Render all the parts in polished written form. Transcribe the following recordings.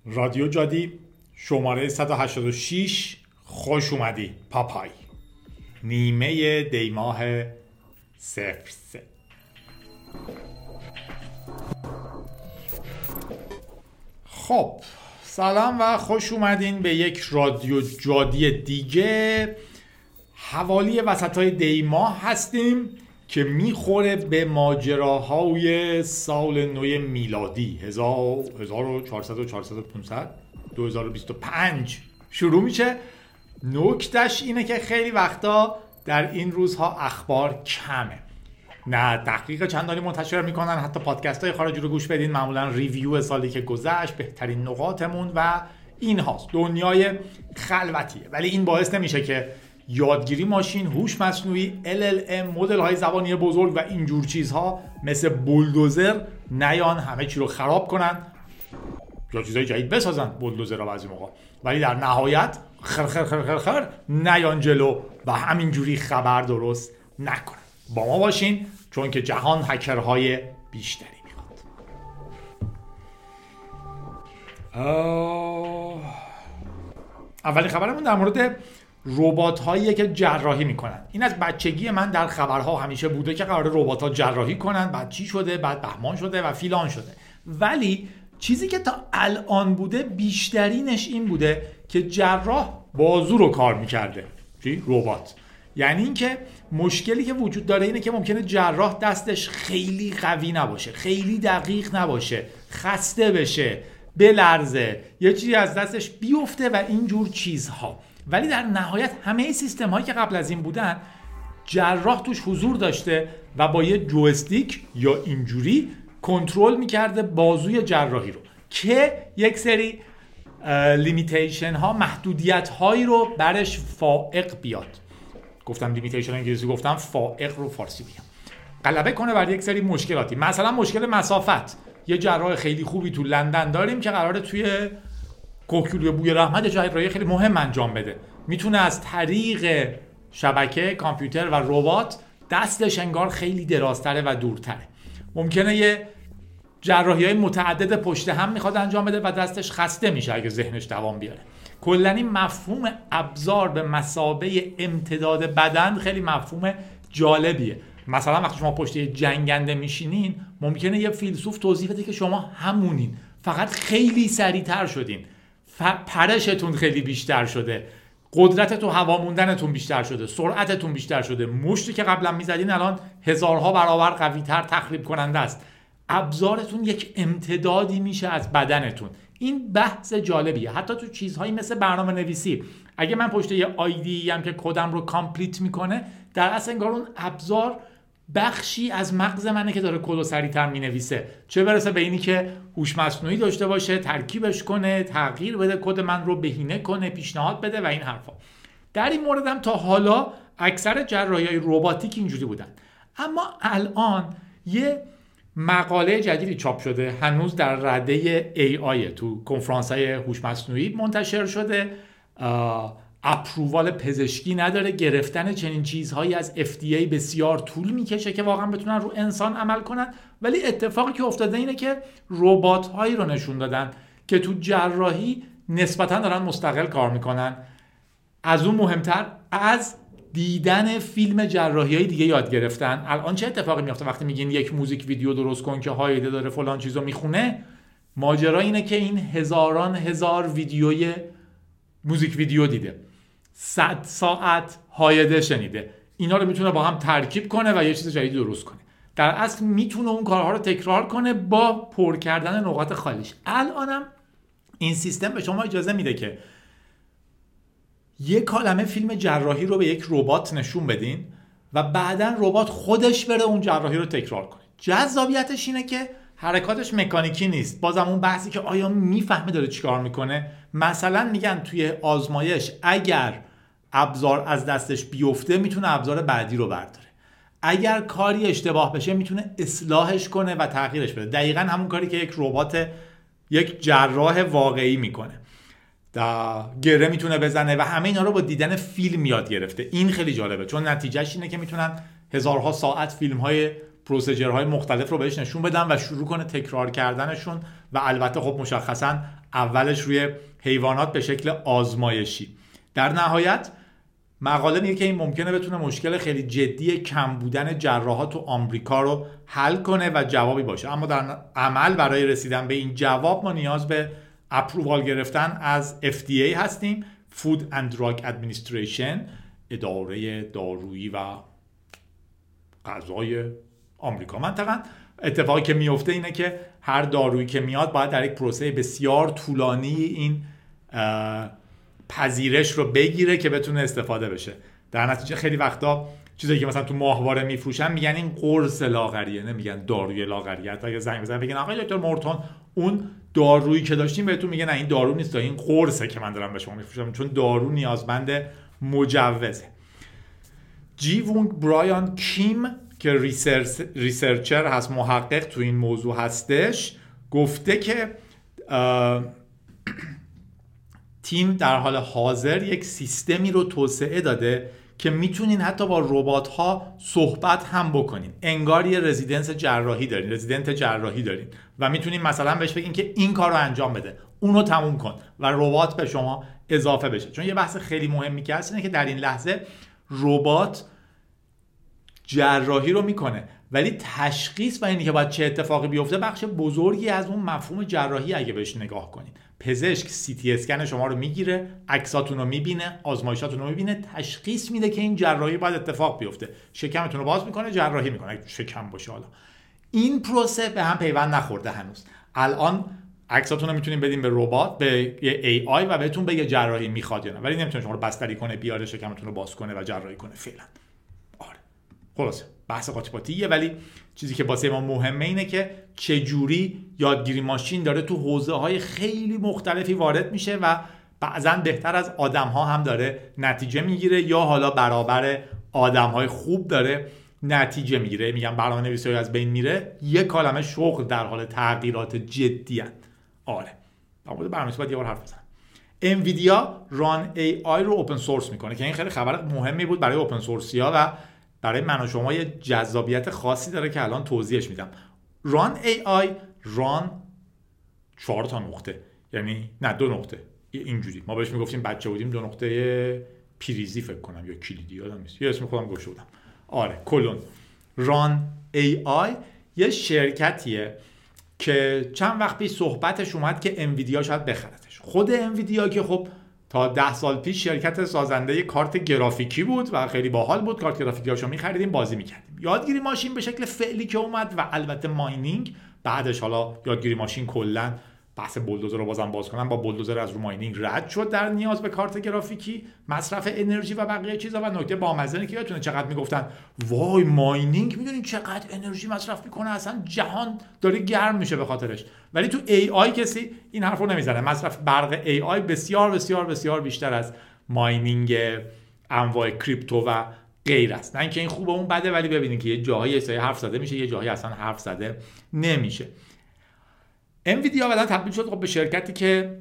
رادیو جادی شماره 186. خوش اومدی پاپای. نیمه دیماه 03. خب سلام و خوش اومدین به یک رادیو جادی دیگه. حوالی وسطای دیماه هستیم که میخوره به ماجراهای سال نو میلادی 1400 2025 شروع میشه. نکتش اینه که خیلی وقتا در این روزها اخبار کمه، نه تحقیق چندانی منتشر میکنن، حتی پادکست های خارجی رو گوش بدین معمولا ریویو سالی که گذشت، بهترین نقاطمون و این هاست. دنیای خلوتیه، ولی این باعث نمیشه که یادگیری ماشین، هوش مصنوعی، LLM، مدل های زبانی بزرگ و اینجور چیزها مثل بولدوزر نیان همه چی رو خراب کنن یا چیزای جدید بسازن. بولدوزر ها بعضی موقع، ولی در نهایت خر نیان جلو و همینجوری خبر درست نکنن. با ما باشین چون که جهان هکرهای بیشتری میخواد. اولین خبرمون در مورد ربات هاییه که جراحی میکنن. این از بچگی من در خبرها همیشه بوده که قراره ربات ها جراحی کنن، بعد چی شده، بعد بهمان شده و فیلان شده. ولی چیزی که تا الان بوده بیشترینش این بوده که جراح بازو رو کار میکرده. چی؟ ربات. یعنی اینکه مشکلی که وجود داره اینه که ممکنه جراح دستش خیلی قوی نباشه، خیلی دقیق نباشه، خسته بشه، بلرزه، یه چیزی از دستش بیفته و اینجور چیزها. ولی در نهایت همه سیستم هایی که قبل از این بودن جراح توش حضور داشته و با یه جویستیک یا اینجوری کنترل میکرده بازوی جراحی رو که یک سری لیمیتیشن ها، محدودیت هایی رو برش فائق بیاد. گفتم لیمیتیشن انگلیسی، گفتم فائق رو فارسی بگم. غلبه کنه بر یک سری مشکلاتی، مثلا مشکل مسافت. یه جراح خیلی خوبی تو لندن داریم که قراره توی کوکیلوی بوی رحمت جراحی خیلی مهم انجام بده. میتونه از طریق شبکه کامپیوتر و ربات دستش انگار خیلی درازتره و دورتره. ممکنه یه جراحی‌های متعدد پشت هم میخواد انجام بده و دستش خسته میشه اگه ذهنش دوام بیاره. کلاً این مفهوم ابزار به مثابه امتداد بدن خیلی مفهوم جالبیه. مثلا وقتی شما پشت یه جنگنده میشینین ممکنه یه فیلسوف توضیح بده که شما همونین، فقط خیلی سریعتر شدین، پرشتون خیلی بیشتر شده، قدرت تو هوا موندنتون بیشتر شده، سرعتتون بیشتر شده، مشتی که قبلا میزدین الان هزارها برابر قوی‌تر تخریب کننده است. ابزارتون یک امتدادی میشه از بدنتون. این بحث جالبیه. حتی تو چیزهایی مثل برنامه نویسی، اگه من پشت یه آیدی هم که کدم رو کامپلیت میکنه، در اصل انگار اون ابزار بخشی از مغز منه که داره کدو سریعتر مینویسه، چه برسه به اینی که هوش مصنوعی داشته باشه، ترکیبش کنه، تغییر بده، کد من رو بهینه کنه، پیشنهاد بده و این حرفا. در این مورد هم تا حالا اکثر جراحی‌های رباتیک اینجوری بودن. اما الان یه مقاله جدیدی چاپ شده، هنوز در رده AI، تو کنفرانس‌های هوش مصنوعی منتشر شده. اپرووال پزشکی نداره، گرفتن چنین چیزهایی از FDA بسیار طول میکشه که واقعا بتونن رو انسان عمل کنن. ولی اتفاقی که افتاده اینه که ربات هایی رو نشون دادن که تو جراحی نسبتا دارن مستقل کار میکنن. از اون مهمتر، از دیدن فیلم جراحی های دیگه یاد گرفتن. الان چه اتفاقی میفته وقتی میگین یک موزیک ویدیو درست کن که هایده داره فلان چیزو میخونه؟ ماجرا اینه که این هزاران هزار ویدیوی موزیک ویدیو دیده، 100 ساعت هایده شنیده، اینا رو میتونه با هم ترکیب کنه و یه چیز جدید درست کنه. در اصل میتونه اون کارها رو تکرار کنه با پر کردن نقاط خالیش. الانم این سیستم به شما اجازه میده که یک کلمه فیلم جراحی رو به یک ربات نشون بدین و بعدن ربات خودش بره اون جراحی رو تکرار کنه. جذابیتش اینه که حرکاتش مکانیکی نیست. بازم اون بحثی که آیا میفهمه داره چیکار میکنه. مثلا میگن توی آزمایش اگر ابزار از دستش بیفته میتونه ابزار بعدی رو برداره، اگر کاری اشتباه بشه میتونه اصلاحش کنه و تغییرش بده. دقیقاً همون کاری که یک ربات، یک جراح واقعی میکنه. گره میتونه بزنه و همه اینا رو با دیدن فیلم یاد گرفته. این خیلی جالبه چون نتیجهش اینه که میتونن هزارها ساعت فیلم‌های پروسیجرهای مختلف رو بهش نشون بدن و شروع کنه تکرار کردنشون و البته خب مشخصا اولش روی حیوانات به شکل آزمایشی. در نهایت مقاله میگه که این ممکنه بتونه مشکل خیلی جدی کم بودن جراحات تو آمریکا رو حل کنه و جوابی باشه، اما در عمل برای رسیدن به این جواب ما نیاز به اپرووال گرفتن از FDA هستیم، Food and Drug Administration، اداره دارویی و غذای آمریکا منطقاً. اتفاقی که میفته اینه که هر دارویی که میاد باید در یک پروسه بسیار طولانی این پذیرش رو بگیره که بتونه استفاده بشه. در نتیجه خیلی وقتا چیزایی که مثلا تو ماهواره میفروشن میگن این قرص لاغریه، نمیگن داروی لاغریه. حتی اگه زنگ بزنن بگن آقای دکتر مورتون اون دارویی که داشتیم بهتون میگه نه این دارو نیست، این قرصه که من دارم به شما میفروشم، چون دارو نیازمند مجوزه. جی وونگ برایان کیم که ریسرچر هست، محقق تو این موضوع هستش، گفته که تیم در حال حاضر یک سیستمی رو توسعه داده که میتونین حتی با ربات ها صحبت هم بکنین، انگار یه رزیدنت جراحی دارین و میتونین مثلا بهش بگین که این کار رو انجام بده، اونو تموم کن و ربات به شما اضافه بشه. چون یه بحث خیلی مهمی که هست اینه که در این لحظه ربات جراحی رو میکنه ولی تشخیص و اینی که باید چه اتفاقی بیفته بخش بزرگی از اون مفهوم جراحی اگه بهش نگاه کنین. پزشک سی تی اسکن شما رو میگیره، عکساتون رو میبینه، آزمایشاتون رو میبینه، تشخیص میده که این جراحی باید اتفاق بیفته، شکمتون رو باز میکنه، جراحی میکنه اگه شکم باشه. حالا این پروسه به هم پیوند نخورده هنوز. الان عکساتون رو میتونین بدین به ربات، به یه ای آی و بهتون بگه جراحی میخواد یا نه، ولی نمیتونه شما رو بستری کنه، بیاره شکمتون رو باز کنه و جراحی کنه فعلا. آره خلاص بحث قاطی پاتیه، ولی چیزی که واسه ما مهمه اینه که چجوری یادگیری ماشین داره تو حوزه‌های خیلی مختلفی وارد میشه و بعضن بهتر از آدم‌ها هم داره نتیجه میگیره یا حالا برابر آدم‌های خوب داره نتیجه میگیره. میگم برنامه‌نویسی‌ها از بین میره، یک کلمه شغل در حال تغییرات جدی ان. آره در مورد برنامه‌نویسی باید یه بار حرف بزنم. انویدیا ران ای آی رو اوپن سورس میکنه که این خیلی خبر مهمی بود برای اوپن سورسیا و برای من و شما یه جذابیت خاصی داره که الان توضیحش میدم. ران ای آی، ران 4 تا نقطه، یعنی نه 2 نقطه، اینجوری ما بهش میگفتیم بچه بودیم 2 نقطه پیریزی فکر کنم یا کلیدی، یادم نیست، یه اسم خودم گوشه بودم. آره کلون. ران ای آی یه شرکتیه که چند وقت پیش صحبتش اومد که انویدیا شاید بخردش. خود انویدیا که خب تا 10 سال پیش شرکت سازنده کارت گرافیکی بود و خیلی باحال بود، کارت گرافیکیاشو می‌خریدیم بازی می‌کردیم. یادگیری ماشین به شکل فعلی که اومد و البته ماینینگ بعدش، حالا یادگیری ماشین کلا بحث بولدوزر رو بازم باز کنم، با بولدوزر از رو ماینینگ رد شد در نیاز به کارت گرافیکی، مصرف انرژی و بقیه چیزا. و نکته بامزه اینه که یادتونه چقدر میگفتن وای ماینینگ میدونین چقدر انرژی مصرف میکنه، اصلا جهان داره گرم میشه به خاطرش. ولی تو ای آی کسی این حرفو نمیزنه. مصرف برق ای آی بسیار بسیار بسیار بیشتر از ماینینگ انواع کریپتو و غیر است. نه اینکه این خوبه اون بده، ولی ببینید که یه جاهایی حرف زده میشه، یه جاهایی اصلا حرف زده نمیشه. انویدیا بعدا تبدیل شد به شرکتی که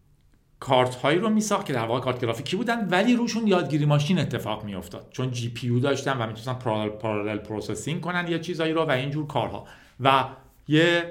کارت هایی رو میساخت که در واقع کارت گرافیکی بودن ولی روشون یادگیری ماشین اتفاق میافتاد، چون جی پی یو داشتن و میتونستن پارالل پروسسینگ کنن یه چیزایی رو و اینجور کارها. و یه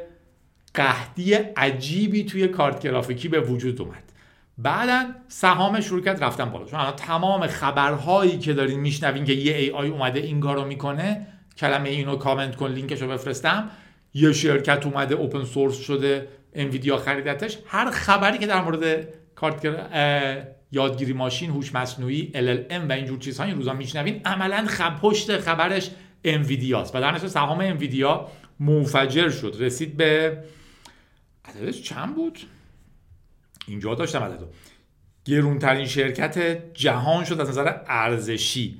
قحطی عجیبی توی کارت گرافیکی به وجود اومد. بعداً سهام شرکت رفتن بالا، چون الان تمام خبرهایی که دارین میشنوین که یه ای آی اومده این کارو میکنه، کلمه اینو کامنت کن لینکشو بفرستم، یه شرکت اومده اوپن سورس شده انویدیا خریدتش، هر خبری که در مورد کارت یادگیری ماشین، هوش مصنوعی، LLM و اینجور چیزها این روزا میشنوین عملاً پشت خبرش انویدیاست. و در نتیجه سهام انویدیا منفجر شد، رسید به عددش چند بود؟ اینجا داشتم عددو. گرونترین شرکت جهان شد از نظر ارزشی،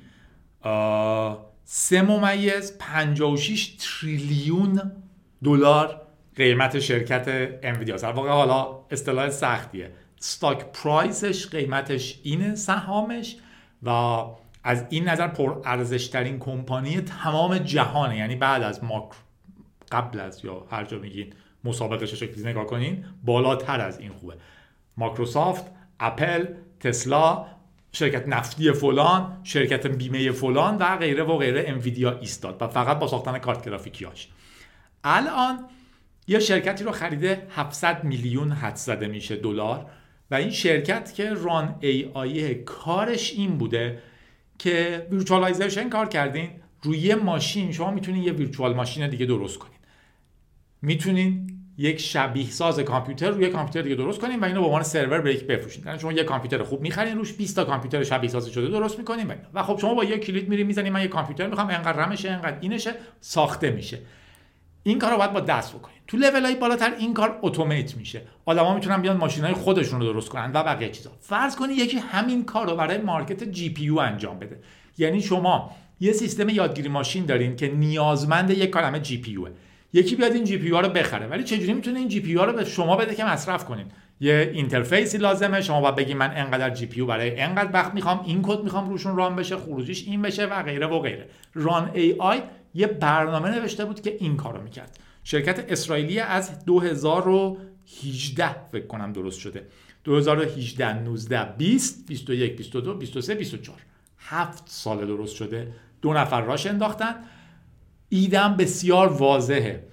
3.56 تریلیون دلار قیمت شرکت انویدیا. در واقع حالا اصطلاح سختیه، استاک پرایسش، قیمتش اینه، سهامش، و از این نظر پر ارزش ترین کمپانی تمام جهانه. یعنی بعد از ماکرو، قبل از، یا هر جا میگین مسابقهش شکلی نگاه کنین، بالاتر از این خوبه. مایکروسافت، اپل، تسلا، شرکت نفتی فلان، شرکت بیمه فلان و غیره و غیره انویدیا ایستاد و فقط با ساختن کارت گرافیکیاش. الان یه شرکتی رو خریده 700 میلیون حد زده میشه دلار و این شرکت که ران ای آی کارش این بوده که ویرچوالایزیشن کار کردین روی ماشین. شما میتونین یه ویرچوال ماشین دیگه درست کنین، میتونین یک شبیه ساز کامپیوتر روی کامپیوتر دیگه درست کنین و اینو به عنوان سرور بریک بفروشین. یعنی شما یه کامپیوتر خوب میخرین روش 20 تا کامپیوتر شبیه ساز شده درست میکنین و خب شما با یه کلید میرین میزنین من یه کامپیوتر میخوام انقدر رمشه انقدر اینشه، ساخته میشه. این کارو باید با دست بکنین. تو لول‌های بالاتر این کار اتومات میشه. آدما میتونن بیان ماشینای خودشون رو درست کنن و بقیه چیزا. فرض کنید یکی همین کارو برای مارکت جی پی یو انجام بده. یعنی شما یه سیستم یادگیری ماشین دارین که نیازمند یک کلمه جی پی یو. یکی بیاد این جی پی یو رو بخره، ولی چجوری میتونه این جی پی یو رو به شما بده که مصرف کنین؟ یه اینترفیسی لازمه، شما باید بگی من انقدر جی پی یو برای انقدر وقت میخوام، این کد میخوام روشون ران بشه، خروجیش این بشه و غیره و غیره. ران ای آی یه برنامه نوشته بود که این کارو میکرد. شرکت اسرائیلی از 2018 فکر کنم درست شده، 2018 19 20 21 22 23 24 7 سال درست شده. 2 نفر راش انداختن. ایدم بسیار واضحه،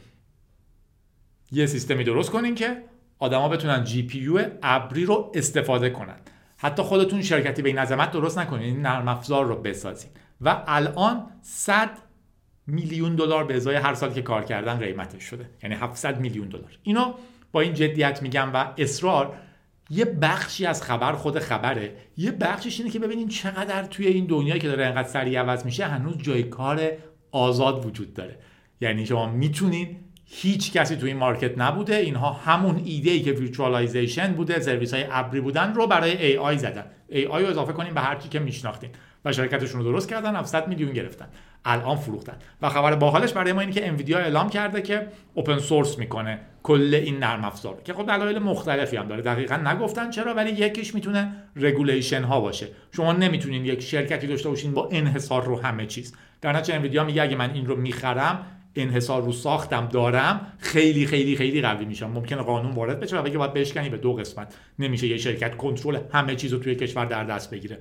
یه سیستمی درست کنین که آدما بتونن جی پی یو ابری رو استفاده کنن. حتی خودتون شرکتی به این عظمت درست نکنین، این نرم افزار رو بسازین و الان 100 میلیون دلار به ازای هر سال که کار کردن قیمتش شده، یعنی 700 میلیون دلار. اینو با این جدیت میگم و اصرار. یه بخشی از خبر خود خبره، یه بخشش اینه که ببینین چقدر توی این دنیایی که داره انقدر سریع عوض میشه هنوز جای کار آزاد وجود داره. یعنی شما میتونین، هیچ کسی توی این مارکت نبوده، اینها همون ایده‌ای که ویرچوالایزیشن بوده، سرویس‌های ابری بودن رو برای ای آی زدن. ای آی رو اضافه کنین به هر چی که میشناختین و شرکتشون رو درست کردن، 700 میلیون گرفتن، الان فروختن. و خبر باحالش برای ما اینه که انویدیا اعلام کرده که اوپن سورس میکنه کل این نرم افزار، که خب دلایل مختلفی هم داره، دقیقاً نگفتن چرا، ولی یکیش میتونه رگولیشن ها باشه. شما نمیتونین یک شرکتی داشته باشین با انحصار رو همه چیز. در نتیجه انویدیا میگه اگه من این رو میخرم، انحصار رو ساختم دارم، خیلی خیلی خیلی قوی میشم. ممکنه قانون وارد بشه و بگه باید بشکنی به 2 قسمت. نمیشه یه شرکت کنترل همه چیز رو توی کشور در دست بگیره.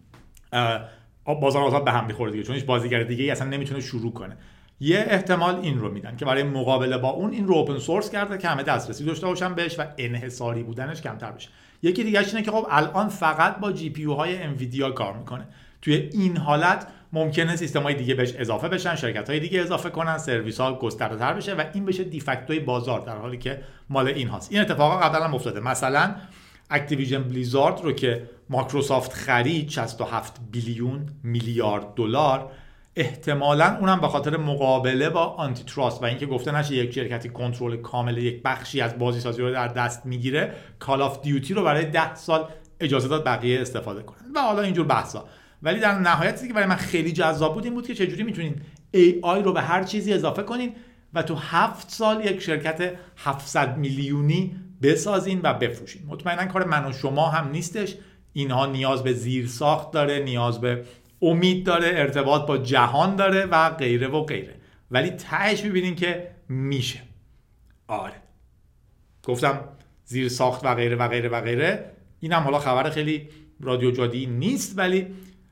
بازار آزاد به هم میخوره دیگه، چون هیچ بازیگر دیگه‌ای اصلا نمیتونه شروع کنه. یه احتمال این رو میدن که برای مقابله با اون این رو اوپن سورس کرده که همه دسترسی داشته باشن بهش و انحصاری بودنش کمتر بشه. یکی دیگه اینه که خب الان فقط با جی پی یو های انویدیا کار میکنه. توی این حالت ممکنه سیستم‌های دیگه بهش اضافه بشن، شرکت‌های دیگه اضافه کنن، سرویس‌ها گسترده‌تر بشه و این بشه دیفکتوی بازار، در حالی که مال این هاست. این اتفاقا قبلا هم افتاده. مثلا اکتیویژن بلیزارد رو که مایکروسافت خرید 67 بیلیون میلیارد دلار، احتمالاً اونم به خاطر مقابله با آنتی تراست و اینکه گفته نشه یک شرکتی کنترل کامل یک بخشی از بازی سازی رو در دست میگیره، کال آف دیوتی رو برای 10 سال اجازه داد بقیه استفاده کنن و حالا اینجور بحثا. ولی در نهایت چیزی که برای من خیلی جذاب بود این بود که چجوری میتونین AI رو به هر چیزی اضافه کنین و تو 7 سال یک شرکت 700 میلیونی بسازین و بفروشین. مطمئنا کار من و شما هم نیستش. اینها نیاز به زیرساخت داره، نیاز به امید داره، ارتباط با جهان داره و غیره و غیره. ولی تهش میبینین که میشه. آره گفتم زیرساخت و غیره و غیره و غیره. اینم حالا خبر خیلی رادیو جادی نیست ولی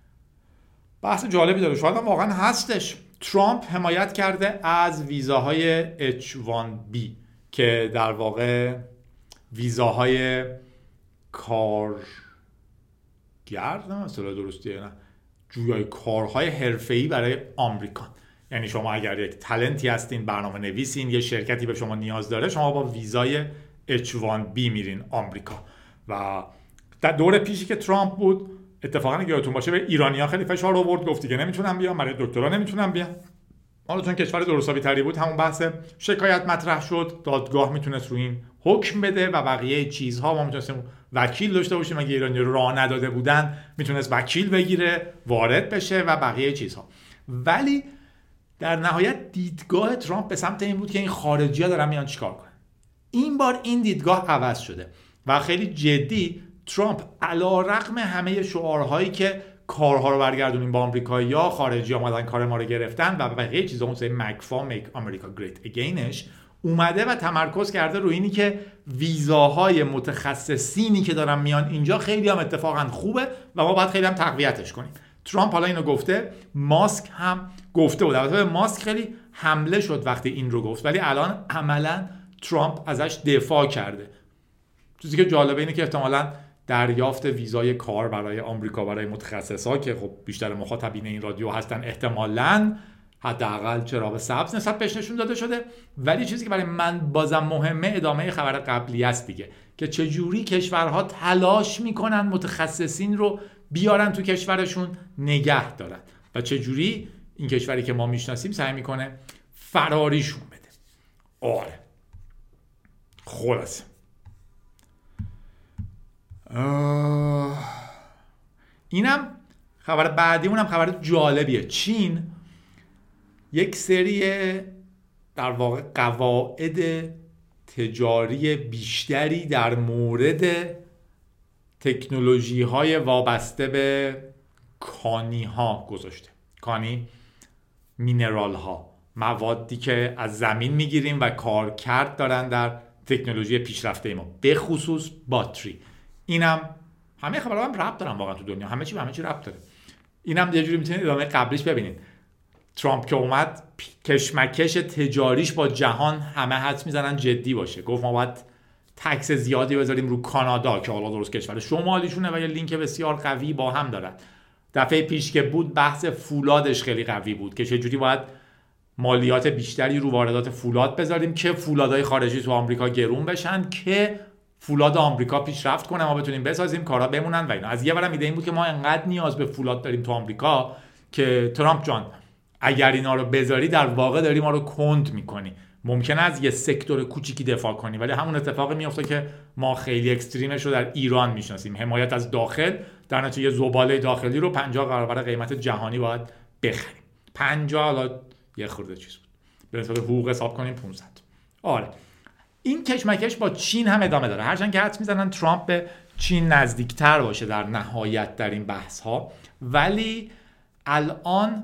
بحث جالبی داره، شاید هم واقعا هستش. ترامپ حمایت کرده از ویزاهای H1B که در واقع ویزاهای کارگرد، نه اصطلاح درستیه، نه جویای کارهای حرفه‌ای برای آمریکا. یعنی شما اگر یک تالنتی هستین، برنامه نویسین، یه شرکتی به شما نیاز داره، شما با ویزای H1B میرین آمریکا. و در دور پیشی که ترامپ بود، اتفاقا اگه یادتون باشه به ایرانی‌ها خیلی فشار آورد، گفت دیگه نمیتونن بیان، برای دکترا نمیتونن بیان. حالا چون کشور درستابی تری بود، همون بحث شکایت مطرح شد، دادگاه میتونست روی این حکم بده و بقیه چیزها. ما میتونستیم وکیل داشته باشیم، اگه ایرانی رو راه نداده بودن میتونست وکیل بگیره، وارد بشه و بقیه چیزها. ولی در نهایت دیدگاه ترامپ به سمت این بود که این خارجی‌ها دارن میان چیکار کنن. این بار این دیدگاه عوض شده و خیلی جدی ترامپ علی‌رغم همه شعارهایی که کارها رو برگردونیم با آمریکایی‌ها، خارجی‌ها اومدن کار ما رو گرفتن و بقیه چیزا، اون سری مکفا میک آمریکا گریت اگینش، اومده و تمرکز کرده روی اینی که ویزاهای متخصصینی که دارن میان اینجا خیلی هم اتفاقا خوبه و ما باید خیلی هم تقویتش کنیم. ترامپ حالا اینو گفته، ماسک هم گفته بود. البته ماسک خیلی حمله شد وقتی این رو گفت، ولی الان عملا ترامپ ازش دفاع کرده. چیزی که جالبه اینه که احتمالاً دریافت ویزای کار برای آمریکا برای متخصصا که خب بیشتر مخاطبین این رادیو هستن احتمالاً حداقل چراغ سبز نسبت بهش نشون داده شده. ولی چیزی که برای من بازم مهمه ادامه خبر قبلی است دیگه، که چجوری کشورها تلاش میکنن متخصصین رو بیارن تو کشورشون نگه دارن و چجوری این کشوری که ما میشناسیم سعی میکنه فراریشون بده. آره خلاصه اینم خبر بعدی، اونم خبر جالبیه. چین یک سری در واقع قواعد تجاری بیشتری در مورد تکنولوژی های وابسته به کانی ها گذاشته. کانی مینرال ها، موادی که از زمین میگیریم و کارکرد دارن در تکنولوژی پیشرفته ما، به خصوص باتری. اینم همه خبرها هم ربط دارن واقعا تو دنیا، همه چی ربط داره. اینم یه جوری میتونید ادامه قبلیش ببینید. ترامپ که اومد کشمکش تجاریش با جهان همه حدس میزنن جدی باشه. گفت ما باید تکس زیادی بذاریم رو کانادا که حالا درست کشور شمالیشونه و یه لینک بسیار قوی با هم دارن. دفعه پیش که بود بحث فولادش خیلی قوی بود که چجوری باید مالیات بیشتری رو واردات فولاد بذاریم که فولادهای خارجی تو آمریکا گرون بشن که فولاد آمریکا پیشرفت کنه، ما بتونیم بسازیم، کارا بمونن و اینا. از یه ورم ایده این بود که ما انقدر نیاز به فولاد داریم تو آمریکا که ترامپ جان اگر اینا رو بذاری در واقع داری ما رو کند میکنی. ممکنه از یه سکتور کوچیکی دفاع کنی ولی همون اتفاقی میفته که ما خیلی اکستریمش رو در ایران میشناسیم. حمایت از داخل، در نتیجه یه زباله داخلی رو 50 برابر قیمت جهانی باید بخریم. 50 حالا یه خورده چیز بود، به نسبت حقوق حساب کنیم 500. آره این کشمکش با چین هم ادامه داره، هرچند که حدس میزنن ترامپ به چین نزدیکتر باشه در نهایت در این بحث ها. ولی الان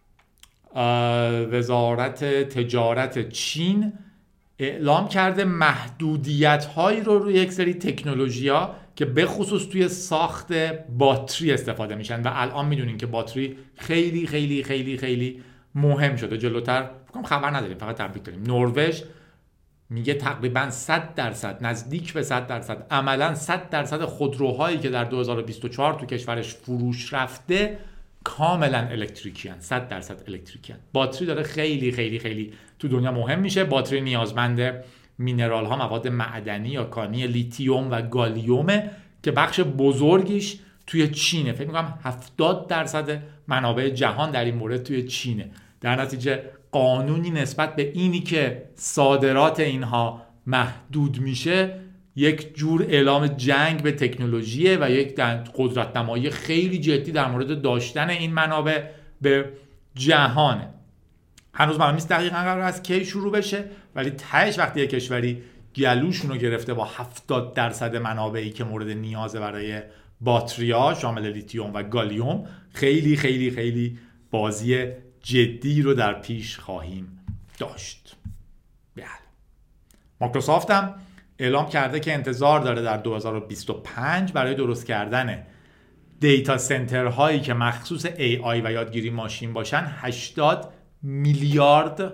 وزارت تجارت چین اعلام کرده محدودیت هایی رو روی یک سری تکنولوژی ها که به خصوص توی ساخت باتری استفاده میشن و الان میدونین که باتری خیلی خیلی خیلی خیلی مهم شده. جلوتر خبر نداریم، فقط تبریک داریم. نروژ میگه تقریبا 100%، نزدیک به 100%، عملا 100% خودروهایی که در 2024 تو کشورش فروش رفته کاملا الکتریکیان، 100% الکتریکیان. باتری داره خیلی خیلی خیلی تو دنیا مهم میشه. باتری نیازمند مینرال ها، مواد معدنی یا کانی لیتیوم و گالیومه که بخش بزرگیش توی چینه. فکر میکنم 70% منابع جهان در این مورد توی چینه. در نتیجه قانونی نسبت به اینی که صادرات اینها محدود میشه یک جور اعلام جنگ به تکنولوژیه و یک قدرت‌نمایی خیلی جدی در مورد داشتن این منابع به جهانه. هنوز معلوم نیست دقیقاً قرار است کی شروع بشه، ولی تهش وقتی یک کشوری گلوشون رو گرفته با 70% منابعی که مورد نیازه برای باتری‌ها شامل لیتیوم و گالیوم، خیلی خیلی خیلی بازی جدی رو در پیش خواهیم داشت. بله. مایکروسافت هم اعلام کرده که انتظار داره در 2025 برای درست کردن دیتا سنتر هایی که مخصوص AI و یادگیری ماشین باشن 80 میلیارد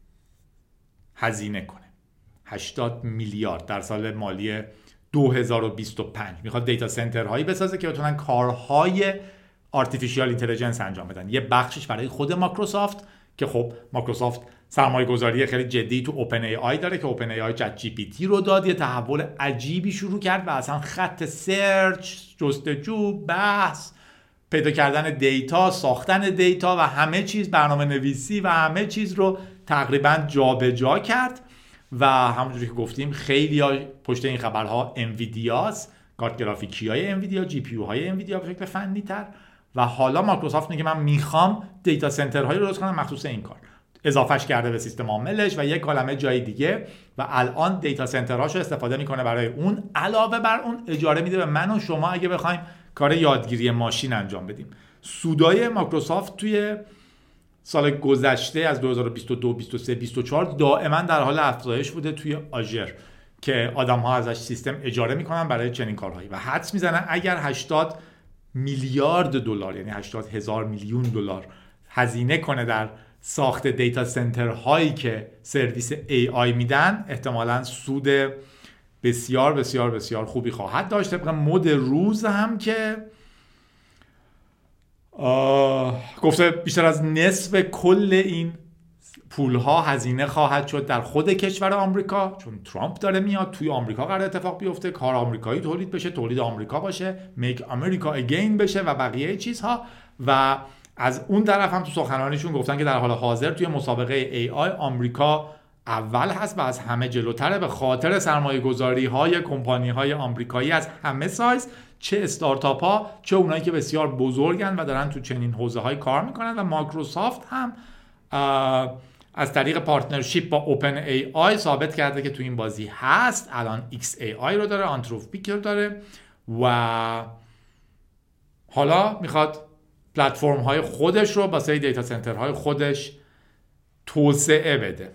هزینه کنه. 80 میلیارد در سال مالی 2025 میخواد دیتا سنتر هایی بسازه که بتونن کارهای آرتفیشیال اینتلیجنس انجام بدن. یه بخشش برای خود مایکروسافت که خب مایکروسافت سرمایه گذاری خیلی جدی تو اوپن ای آی داره که اوپن ای آی چت جی پی تی رو داد، یه تحول عجیبی شروع کرد و اصلا خط سرچ، جستجو، بحث، پیدا کردن دیتا، ساختن دیتا و همه چیز، برنامه نویسی و همه چیز رو تقریبا جابجا کرد و همونجوری که گفتیم خیلی ها پشت این خبرها انویدیاست، کارت گرافیکی های انویدیا، جی پی یو های انویدیا به شکل فنی تر. و حالا مایکروسافت میگه من میخوام دیتا سنتر هایی رو درست کنم مخصوص این کار، اضافهش کرده به سیستم عاملش و یک کلمه جای دیگه و الان دیتا سنترهاشو استفاده میکنه برای اون. علاوه بر اون اجاره میده به من و شما اگه بخوایم کار یادگیری ماشین انجام بدیم. سودای مایکروسافت توی سال گذشته از 2022 23 24 دائما در حال افزایش بوده توی آژر که آدم‌ها ازش سیستم اجاره میکنن برای چنین کارهایی و حدس میزنن اگر 80 میلیارد دلار یعنی 80,000 میلیون دلار هزینه کنه در ساخت دیتا سنتر هایی که سرویس AI میدن، احتمالاً سود بسیار بسیار بسیار خوبی خواهد داشت. طبق مد روز هم که گفته بیشتر از نصف کل این پولها هزینه خواهد شد در خود کشور آمریکا، چون ترامپ داره میاد توی آمریکا قرار اتفاق بیفته، کار آمریکایی تولید بشه، تولید آمریکا باشه، میک آمریکا اگین بشه و بقیه چیزها. و از اون طرف هم تو سخنرانیشون گفتن که در حال حاضر توی مسابقه AI آمریکا اول هست و از همه جلوتره به خاطر سرمایه گذاری های کمپانی های آمریکایی از همه سایز، چه استارتاپ ها چه اونایی که بسیار بزرگن و دارن تو چنین حوزه های کار میکنن. و مایکروسافت هم از طریق پارتنرشیپ با اوپن AI ثابت کرده که تو این بازی هست. الان XAI رو داره، آنتروپیک رو داره و حالا میخواد پلتفرم های خودش رو واسه دیتا سنتر های خودش توسعه بده.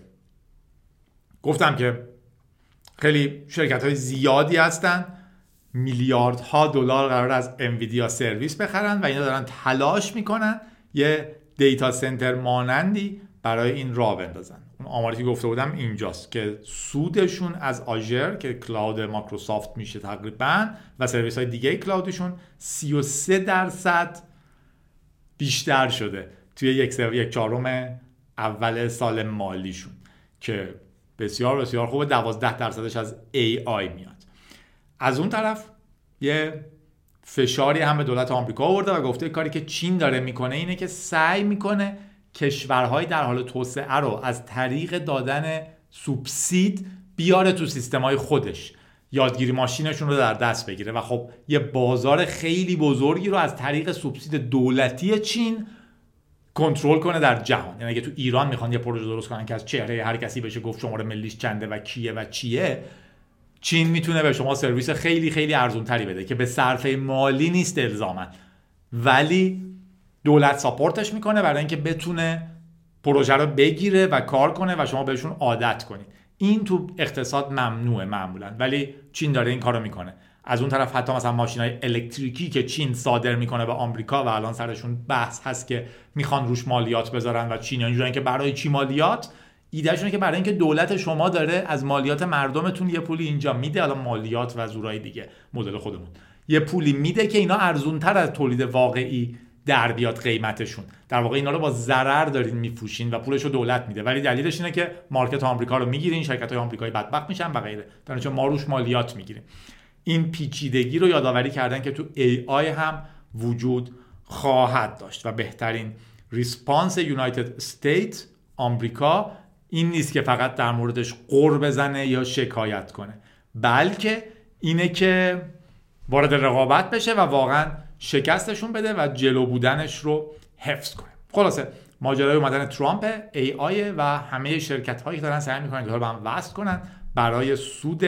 گفتم که خیلی شرکت های زیادی هستن، میلیاردها دلار قرار از انویدیا سرویس بخرن و اینا دارن تلاش میکنن یه دیتا سنتر مانندی برای این راه بندازن. اون آماری که گفته بودم اینجاست که سودشون از آژر که کلاود مایکروسافت میشه تقریبا و سرویس های دیگه کلاودشون 33% بیشتر شده توی یک چهارم اول سال مالیشون که بسیار بسیار خوبه. 12% از AI میاد. از اون طرف یه فشاری هم به دولت آمریکا آورده و گفته کاری که چین داره میکنه اینه که سعی میکنه کشورهای در حال توسعه رو از طریق دادن سوبسید بیاره تو سیستم‌های خودش، یادگیری ماشینشون رو در دست بگیره و خب یه بازار خیلی بزرگی رو از طریق سوبسید دولتی چین کنترل کنه در جهان. یعنی اگه تو ایران میخوان یه پروژه درست کنن که از چهره هر کسی بشه گفت شماره ملیش چنده و کیه و چیه، چین میتونه به شما سرویس خیلی خیلی ارزون تری بده که به صرفه مالی نیست الزاما، ولی دولت ساپورتش میکنه برای اینکه بتونه پروژه رو بگیره و کار کنه و شما بهشون عادت کنید. این تو اقتصاد ممنوعه معمولا، ولی چین داره این کارو میکنه. از اون طرف حتی مثلا ماشینای الکتریکی که چین صادر میکنه به آمریکا و الان سرشون بحث هست که میخوان روش مالیات بذارن و چین اینجوریه که برای چی مالیات؟ ایدهشونه که برای اینکه دولت شما داره از مالیات مردمتون یه پولی اینجا میده، الان مالیات و زورای دیگه مدل خودمون، یه پولی میده که اینا ارزونتر از تولید واقعی در بیاد قیمتشون. در واقع اینا رو با ضرر دارین میفروشین و پولش رو دولت میده، ولی دلیلش اینه که مارکت آمریکا رو میگیرین، شرکت‌های آمریکایی بدبخت میشن و غیره، در نتیجه ما روش مالیات میگیریم. این پیچیدگی رو یادآوری کردن که تو AI هم وجود خواهد داشت و بهترین ریسپانس یونایتد استیت آمریکا این نیست که فقط در موردش غر بزنه یا شکایت کنه، بلکه اینه که وارد رقابت بشه و واقعا شکستشون بده و جلو بودنش رو حفظ کنه. خلاصه ماجرای اومدن ترامپ، AI و همه شرکت‌هایی که دارن سعی می‌کنن که رو به هم وصل کنن برای سود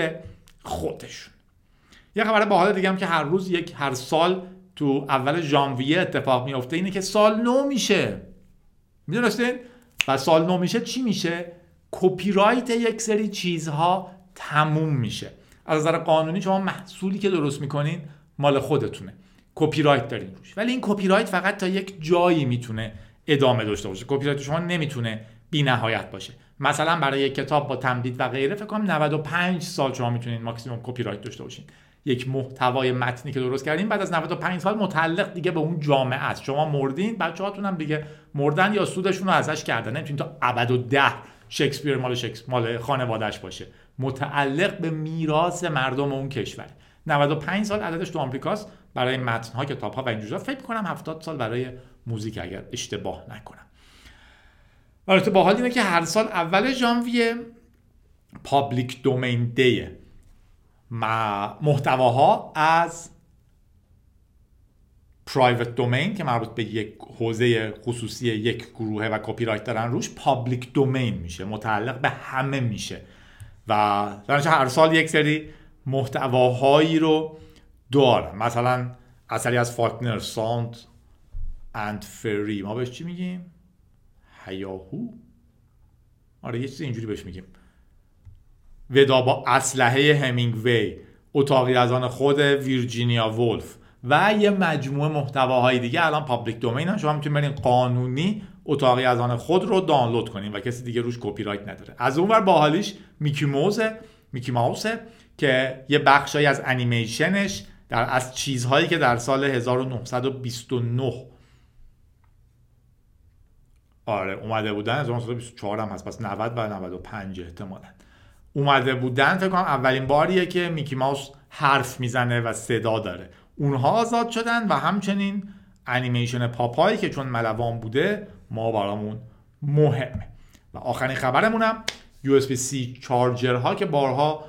خودشون. یه خبر باحال دیگه هم که هر سال تو اول ژانویه اتفاق میفته اینه که سال نو میشه. میدونستین؟ و سال نو میشه چی میشه؟ کپی رایت یک سری چیزها تموم میشه. از نظر قانونی شما محصولی که درست میکنین مال خودتونه، کپی رایت دارین روش، ولی این کپی رایت فقط تا یک جایی میتونه ادامه داشته باشه. کپی رایت شما نمیتونه بی نهایت باشه. مثلا برای یک کتاب با تمدید و غیره فکر کنم 95 سال شما میتونین ماکسیمم کپی رایت داشته باشین. یک محتوای متنی که درست کردین بعد از 95 سال متعلق دیگه به اون جامعه است. شما مردین، بچه‌هاتون هم دیگه مردن یا سودشون رو ازش کردن. نمیتونین تا ابدالدهر شکسپیر مال خانواده‌اش باشه. متعلق به میراث مردم اون کشور. 95 سال عددش تو آمریکاست برای متن‌ها، کتاب‌ها و اینجوریه. فکر کنم 70 سال برای موزیک اگر اشتباه نکنم. البته باحال اینه که هر سال اول ژانویه پابلیک دومین دیه. محتواها از پرایوت دومین که مربوط به یک حوزه خصوصی یک گروهه و کپی رایت دارن روش پابلیک دومین میشه، متعلق به همه میشه و در نتیجه هر سال یک سری محتواهایی رو داره. مثلا اثری از فاکنر، ساوند اند فری، ما بهش چی میگیم؟ هیاهو، آره یه چیز اینجوری بهش میگیم. ودا با اسلحه همینگوی، اتاقی از آن خود ویرجینیا وولف و یه مجموعه محتواهای دیگه الان پابلیک دومین هم. شما میتونید برین قانونی اتاقی از آن خود رو دانلود کنین و کسی دیگه روش کپی رایت نداره. از اون ور باحالیش میکی ماوسه که یه بخشایی از انیمیشنش از چیزهایی که در سال 1929 اومده بودن، 1924 هم هست، پس 90 و 95 احتمالاً اومده بودن. فکر کنم اولین باریه که میکی ماوس حرف میزنه و صدا داره. اونها آزاد شدن و همچنین انیمیشن پاپایی که چون ملوان بوده ما برامون مهمه. و آخرین خبرمونم USB-C چارجرها که بارها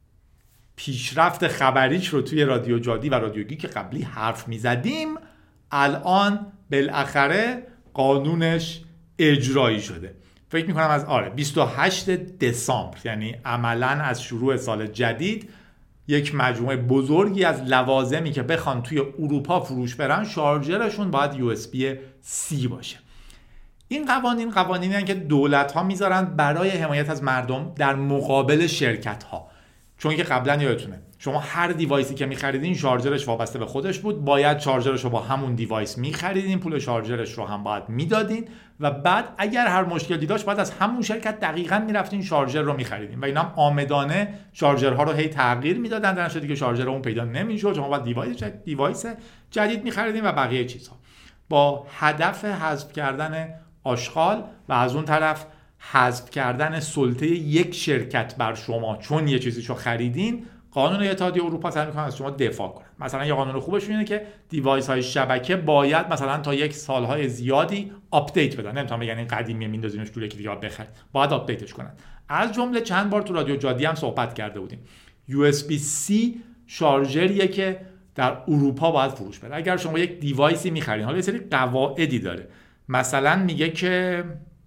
پیشرفت خبریش رو توی رادیو جادی و رادیو گیک قبلی حرف میزدیم، الان بالاخره قانونش اجرایی شده. فکر میکنم از 28 دسامبر، یعنی عملاً از شروع سال جدید، یک مجموعه بزرگی از لوازمی که بخوان توی اروپا فروش برن شارژرشون باید USB-C باشه. این قوانینی هستند که دولت‌ها میذارن برای حمایت از مردم در مقابل شرکت‌ها. چون که قبلا یادتونه شما هر دیوایسی که می‌خریدین شارژرش وابسته به خودش بود، باید شارژرش رو با همون دیوایس می‌خریدین، پول شارژرش رو هم باید میدادین و بعد اگر هر مشکلی داشت باید از همون شرکت دقیقاً میرفتین شارژر رو می‌خریدین و اینا هم عامدانه شارژرها رو هی تغییر میدادن، در نتیجه که شارژر اون پیدا نمی‌شد، شما باید دیوایس جدید می‌خریدین و بقیه چیزها، با هدف حذف کردن آشغال و از اون طرف حذف کردن سلطه یک شرکت بر شما. چون یه چیزیشو خریدین، قانون اتحادیه اروپا سعی می‌کنه از شما دفاع کنه. مثلا یه قانون خوبش اینه که دیوایس های شبکه باید مثلا تا یک سالهای زیادی آپدیت بدن. نمیتونم بگن این قدیمیه میندازینش تو یکی دیگه بخرید، باید آپدیتش کنن. از جمله چند بار تو رادیو جادی هم صحبت کرده بودیم، USB-C شارژریه که در اروپا باید فروش بره. اگر شما یک دیوایسی می‌خرید، حالا یه سری قواعدی داره، مثلا میگه که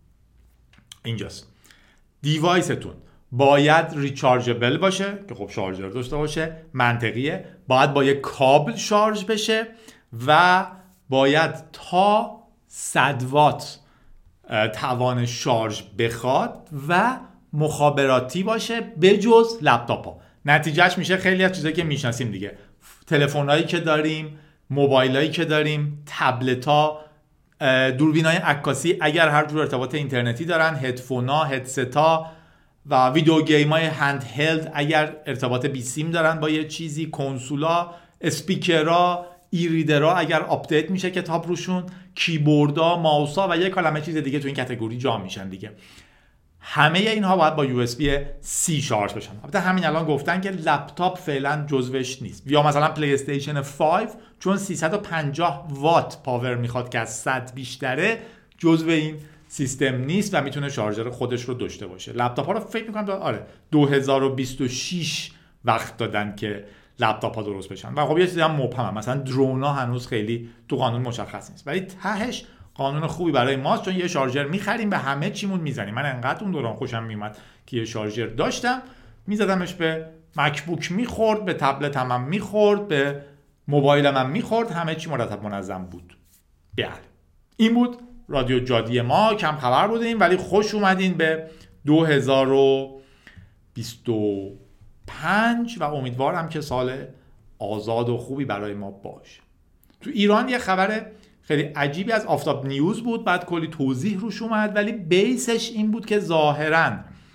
اینجاست دیوایستون باید ریچارجبل باشه که خب شارژر داشته باشه، منطقیه، باید با یک کابل شارژ بشه و باید تا 100 وات توان شارژ بخواد و مخابراتی باشه بجز لپتاپ ها. نتیجهش میشه خیلی از چیزایی که میشناسیم دیگه، تلفن‌هایی که داریم، موبایلایی که داریم، تبلت‌ها، دوربینای عکاسی اگر هر جور ارتباط اینترنتی دارن، هدفونا، هدستا و ویدیو گیمای هند هلد اگر ارتباط بی سیم دارن با یه چیزی، کنسولا، اسپیکرها، ای ریدرها اگر آپدیت میشه کتاب روشون، کیبوردها، ماوسا و یک کلمه چیز دیگه تو این کاتگوری جا میشن دیگه. همه اینها باید با USB-C شارژ بشن. البته همین الان گفتن که لپتاپ فعلا جزوش نیست، یا مثلا پلی استیشن 5 چون 350 وات پاور میخواد که از 100 بیشتره، جزو این سیستم نیست و میتونه شارژر خودش رو داشته باشه. لپتاپ ها رو فکر میکنم 2026 وقت دادن که لپتاپ ها درست بشن و خب یه چیزی هم مبهمه، مثلا درون ها هنوز خیلی تو قانون مشخص نیست، ولی تهش قانون خوبی برای ماست، چون یه شارژر میخریم به همه چیمون میزنیم. من انقدر اون دوران خوشم میومد که یه شارژر داشتم، میزدمش به مکبوک میخورد، به تبلت هم میخورد، به موبایلم هم میخورد، همه چی مرتب منظم بود. بله این بود رادیو جادی ما. کم خبر بودیم ولی خوش اومدین به 2025 و امیدوارم که سال آزاد و خوبی برای ما باشه. تو ایران یه خبر خیلی عجیبی از آفتاب نیوز بود، بعد کلی توضیح روش اومد، ولی بیسش این بود که ظاهراً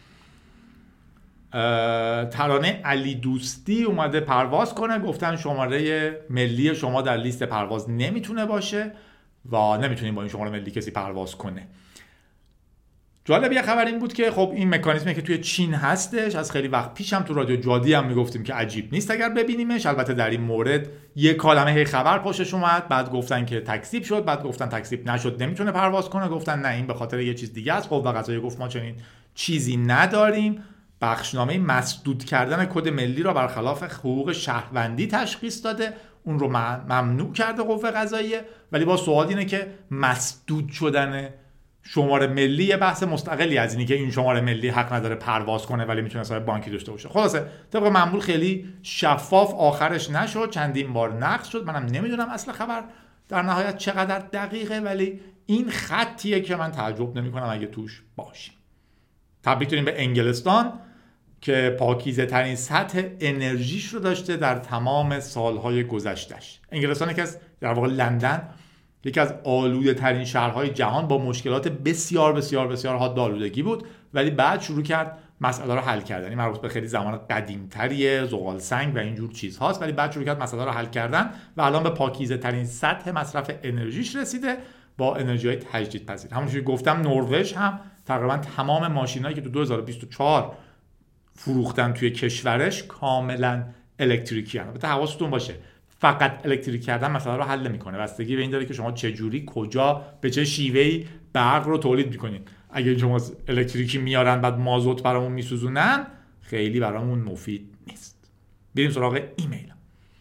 ترانه علی دوستی اومده پرواز کنه، گفتن شماره ملی شما در لیست پرواز نمیتونه باشه و نمیتونیم با این شماره ملی کسی پرواز کنه. جالب یه خبر این بود که خب این مکانیزمی که توی چین هستش، از خیلی وقت پیش هم تو رادیو جادی هم میگفتیم که عجیب نیست اگر ببینیمش. البته در این مورد یه کلمه هی خبر پشتش اومد، بعد گفتن که تکذیب شد، بعد گفتن تکذیب نشد نمیتونه پرواز کنه، گفتن نه این به خاطر یه چیز دیگه است. قوه قضاییه گفت ما چنین چیزی نداریم. بخشنامه مسدود کردن کد ملی را برخلاف حقوق شهروندی تشخیص داده، اون رو ممنوع کرده قوه قضاییه. ولی با سوال اینه که مسدود شدن شماره ملی یه بحث مستقلی از اینی که این شماره ملی حق نداره پرواز کنه ولی میتونه حساب بانکی داشته باشه. خلاصه طبق معمول خیلی شفاف آخرش نشد، چندین بار نقض شد. منم نمیدونم اصل خبر در نهایت چقدر دقیقه، ولی این خطیه که من تعجب نمی‌کنم اگه توش باشیم. تبریک داریم به انگلستان که پاکیزه ترین سطح انرژیش رو داشته در تمام سالهای گذشتهش. انگلستان که از در واقع لندن یکی از آلوده ترین شهرهای جهان با مشکلات بسیار بسیار بسیار حاد آلودگی بود، ولی بعد شروع کرد مسئله رو حل کردن. این مربوط به خیلی زمان قدیم‌تریه، زغال سنگ و اینجور چیزهاست، ولی بعد شروع کرد مسئله رو حل کردن و الان به پاکیزه ترین سطح مصرف انرژیش رسیده با انرژی‌های تجدیدپذیر. همونجوری گفتم نروژ هم تقریبا تمام ماشینایی که تو 2024 فروختن توی کشورش کاملا الکتریکی هستند. البته حواستون باشه فقط الکتریک کردن مسئله رو حل نمی‌کنه. بستگی به این داره که شما چه جوری، کجا، به چه شیوهی برق رو تولید می‌کنید. اگه شما الکتریکی میارن بعد مازوت برامون میسوزونن، خیلی برامون مفید نیست. بریم سراغ ایمیل.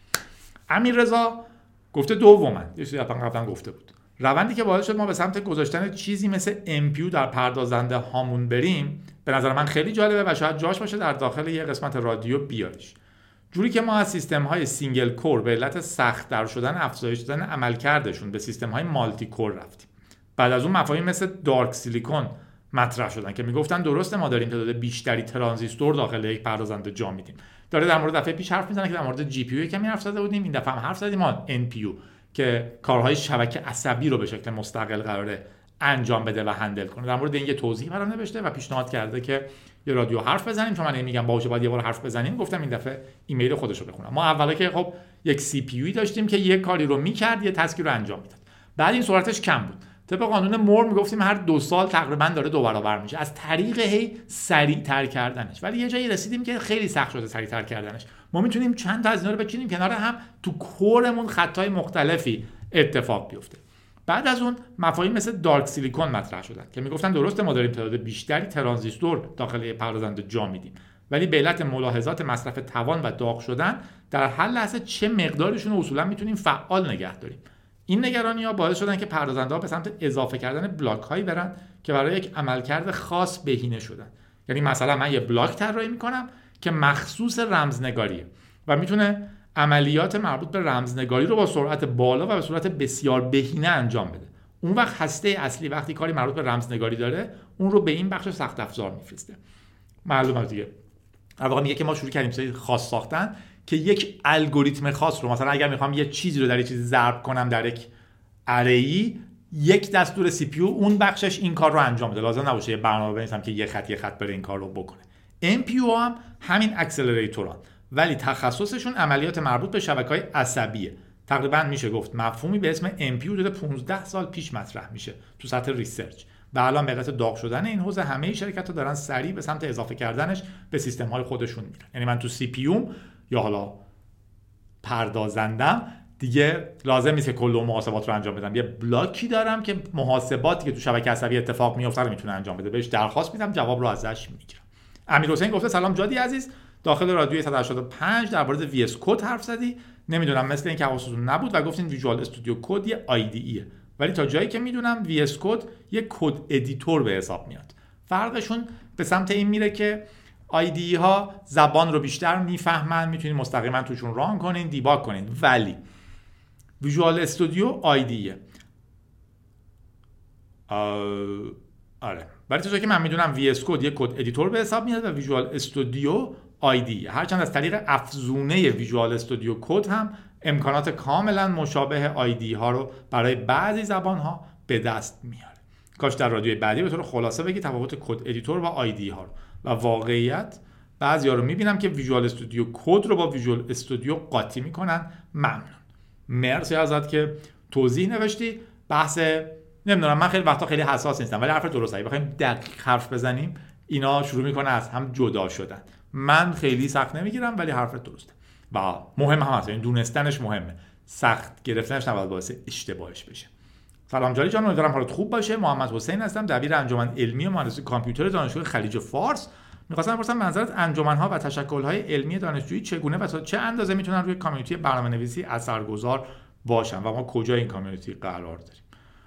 امیررضا گفته دوما، یه چیزی قبلا گفته بود، روندی که باعث شد ما به سمت گذاشتن چیزی مثل MPU در پردازنده هامون بریم، به نظر من خیلی جالبه و شاید جاش باشه در داخل یه قسمت رادیو بیارش. جوری که ما از سیستم‌های سینگل کور به علت سخت در شدن، افزایش دادن عملکردشون به سیستم‌های مالتی کور رفتیم. بعد از اون مفاهیم مثل دارک سیلیکون مطرح شدن که میگفتن درسته ما داریم تعداد بیشتری ترانزیستور داخل یک پردازنده جا میدیم. داره در مورد دفعه پیش حرف میزنه که در مورد جی پی یو کمی حرف زده بودیم، این دفعه هم حرف زدیم ما NPU که کارهای شبکه عصبی رو به شکل مستقل قراره انجام بده و هندل کنه. در مورد این یه توضیح برام نوشته و پیشنهاد کرده که یه رادیو حرف بزنیم، چون من میگم باشه باید یه بار حرف بزنیم. گفتم این دفعه ایمیل خودش رو بخونم. ما اولا که خب یک سی پی یو داشتیم که یه کاری رو میکرد، یه تسکی رو انجام میداد. بعد این سرعتش کم بود. طبق قانون مور میگفتیم هر 2 سال تقریبا داره 2 برابر میشه، از طریق هی سریعتر کردنش. ولی یه جایی رسیدیم که خیلی سخت شده سریعتر کردنش. ما میتونیم چند تا از اینا رو بچینیم کنار هم، تو کورمون خطای مختلفی اتفاق بیفته. بعد از اون مفاهیم مثل دارک سیلیکون مطرح شدن که میگفتن درسته ما داریم تعداد بیشتری ترانزیستور داخل پردازنده جا میدیم، ولی به علت ملاحظات مصرف توان و داغ شدن در هر لحظه چه مقدارشون رو اصولا میتونیم فعال نگه داریم. این نگرانی‌ها باعث شدن که پردازنده‌ها به سمت اضافه کردن بلاک‌هایی برن که برای یک عملکرد خاص بهینه شدن. یعنی مثلا من یه بلاک طراحی می‌کنم که مخصوص رمزنگاریه و میتونه عملیات مربوط به رمزنگاری رو با سرعت بالا و به صورت بسیار بهینه انجام بده. اون وقت هسته اصلی وقتی کاری مربوط به رمزنگاری داره، اون رو به این بخش سخت افزار میفرسته. معلومه دیگه. در واقع میگه که ما شروع کردیم چیز خاص ساختن که یک الگوریتم خاص رو، مثلا اگر میخوام یه چیزی رو در یه چیزی ضرب کنم در یک اره‌ای، یک دستور سی پی یو اون بخشش این کار رو انجام بده. لازم نباشه یه برنامه بنویسم که یه خط بره این کار رو بکنه. ام پی یو هم همین اکسلراتوران، ولی تخصصشون عملیات مربوط به شبکه‌های عصبیه. تقریبا میشه گفت مفهومی به اسم ام پی یو داده 15 سال پیش مطرح میشه تو سطح ریسرچ و الان به علت داغ شدن این حوزه همه شرکت‌ها دارن سریع به سمت اضافه کردنش به سیستم‌های خودشون میرن. یعنی من تو سی پی یو یا حالا پردازندم دیگه لازم نیست که کل محاسبات رو انجام بدم، یه بلاکی دارم که محاسباتی که تو شبکه عصبی اتفاق میفته رو میتونه انجام بده، بهش درخواست میدم جواب رو ازش میگیرم. امیرحسین گفته سلام جادی عزیز، داخل رادیو 185 در مورد وی اس کد حرف زدی، نمیدونم مثل این که حواستون نبود و گفتین ویژوال استودیو کد یه آی دی ایه، ولی تا جایی که میدونم وی اس کد یه کد ادیتور به حساب میاد. فرقشون به سمت این میره که آیدی ها زبان رو بیشتر میفهمن، میتونید مستقیما توشون ران کنین، دیباگ کنین، ولی ویژوال استودیو آیدیه. آره، ولی تا که من میدونم وی اس کد یه کد ادیتور به حساب میاد و ویژوال استودیو آیدی، هرچند از طریق افزونه ویژوال استودیو کد هم امکانات کاملا مشابه آیدی ها رو برای بعضی زبان ها به دست میاره. کاش در رادیوی بعدی به طور خلاصه بگی تفاوت کد ادیتور و آیدی ها رو. و واقعیت بعضیا رو میبینم که ویژوال استودیو کد رو با ویژوال استودیو قاطی میکنن. ممنون، مرسی ازت که توضیح نوشتی. بحث نمیدونم، من خیلی وقتا خیلی حساس نیستم، ولی حرف درسته. بخوایم دقیق حرف بزنیم اینا شروع میکنه از هم جدا شدن. من خیلی سخت نمیگیرم، ولی حرف درسته و مهم هم هست، این دونستنش مهمه، سخت گرفتنش نباید باعث اشتباهش بشه. سلام جاری جان، امیدوارم حالت خوب باشه. محمد حسین هستم، دبیر انجمن علمی مهندسی کامپیوتر دانشگاه خلیج فارس. می‌خواستم بپرسم نظرت انجمن‌ها و تشکل‌های علمی دانشجویی چگونه و تا چه اندازه میتونن روی کامیونیتی برنامه‌نویسی اثرگذار باشن و ما کجا این کامیونیتی قرار داریم؟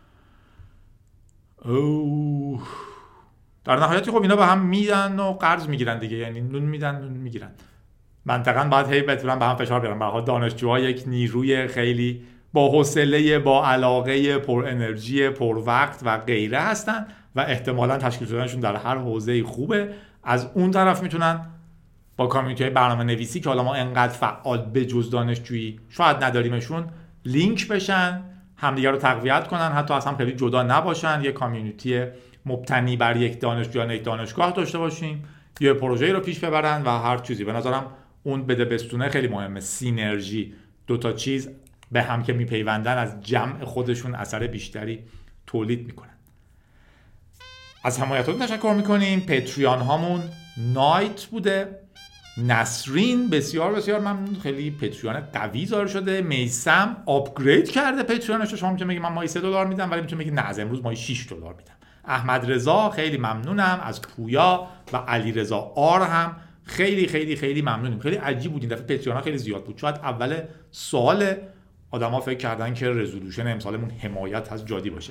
در نهایت خب اینا به هم میدن و قرض میگیرن دیگه، یعنی نون میدن نون میگیرن. منطقاً باید هی بتونن به هم فشار بیارن. به هر حال دانشجوها یک نیروی خیلی با حوصله، با علاقه، پر انرژی، پر وقت و غیره هستن و احتمالاً تشکیل شدنشون در هر حوزه‌ای خوبه. از اون طرف میتونن با کامیونیتی برنامه نویسی که حالا ما انقدر فعال به جز دانشجویی شاید نداریمشون، لینک بشن، همدیگه رو تقویت کنن، حتی از هم خیلی جدا نباشن، یه کامیونیتی مبتنی بر یک دانشجو یا یک دانشگاه داشته باشیم، یه پروژه‌ای رو پیش ببرن و هر چیزی. به نظرم اون بده بستونه خیلی مهمه، سینرژی، دوتا چیز به هم که میپیوندن از جمع خودشون اثر بیشتری تولید میکنن. از حمایتاتون تشکر میکنیم. پتریان هامون نایت بوده، نسرین بسیار بسیار ممنون، خیلی پتریان قوی ظاهر شده. میسم آپگرید کرده پتریانش رو، شما میتونید بگید من ماهی $3 میدم، ولی میتونید بگید نه از امروز ماهی $6 میدم. احمد رضا خیلی ممنونم. از پویا و علی رضا آر هم خیلی خیلی خیلی ممنونیم. خیلی عجیب بود این دفعه پتریان ها خیلی زیاد بود. شاید اول سال آدما فکر کردن که رزولوشن امسالمون حمایت از جادی باشه.